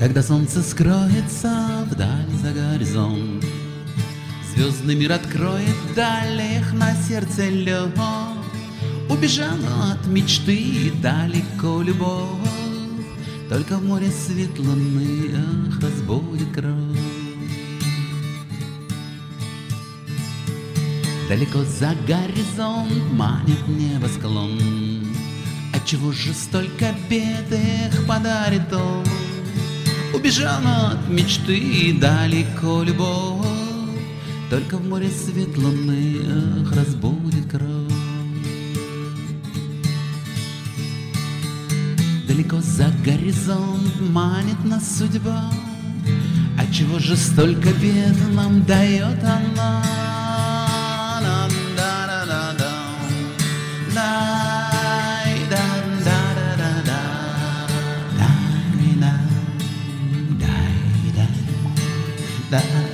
Когда солнце скроется вдали за горизонт, звездный мир откроет далек на сердце лед. Убежала от мечты далеко любовь, только в море свет луны разбудит кровь. Далеко за горизонт манит небосклон, отчего же столько бед их подарит он? Убежала от мечты далеко любовь, только в море свет луны разбудит кровь. Далеко за горизонт манит нас судьба, отчего же столько бед нам дает она? That